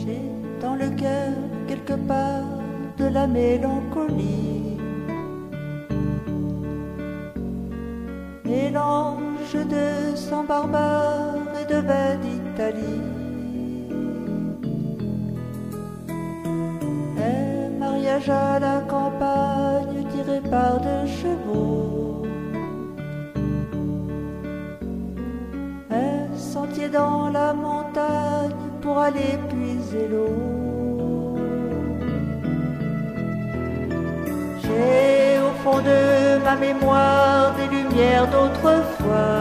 J'ai dans le cœur quelque part de la mélancolie, mélange de sang barbare et de vin d'Italie. Un mariage à la campagne tiré par deux chevaux, un sentier dans la montagne pour aller puiser l'eau. J'ai au fond de ma mémoire des lumières d'autrefois,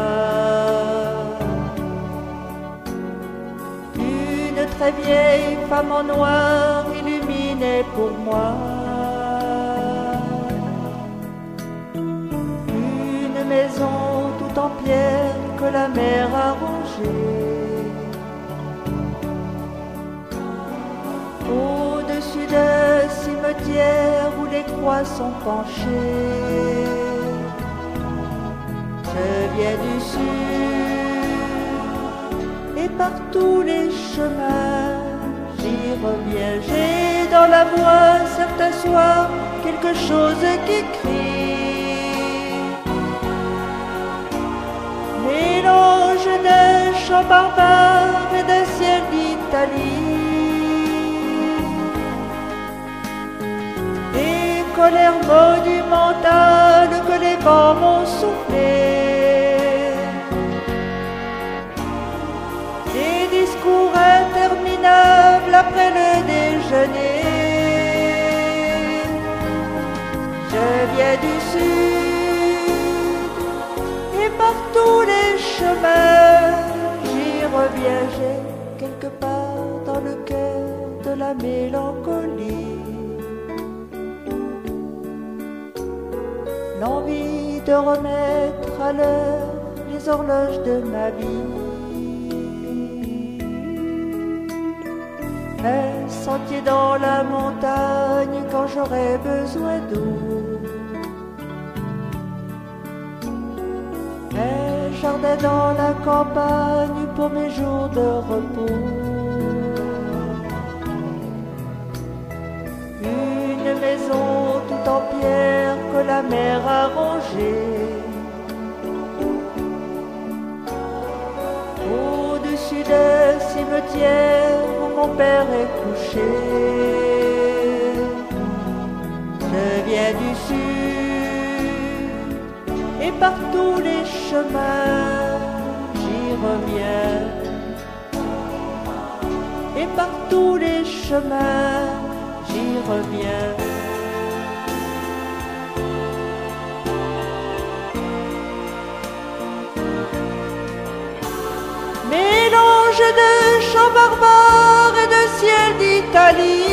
une très vieille femme en noir illuminait pour moi une maison tout en pierre que la mer a rongée. Au-dessus d'un cimetière où les croix sont penchées, je viens du sud et par tous les chemins j'y reviens. J'ai dans la voix certains soirs quelque chose qui crie, mélange d'un chant barbare et d'un ciel d'Italie. Colère monumentale que les vents m'ont soufflé, des discours interminables après le déjeuner. Je viens du sud et par tous les chemins j'y reviens. J'ai quelque part dans le cœur de la mélancolie l'envie de remettre à l'heure les horloges de ma vie. Un sentier dans la montagne quand j'aurai besoin d'eau, un jardin dans la campagne pour mes jours de repos, une maison tout en pierre que la mer a rongée, au-dessus d'un cimetière où mon père est couché. Je viens du sud et par tous les chemins j'y reviens, et par tous les chemins j'y reviens. Mélange de chants barbares et de ciel d'Italie,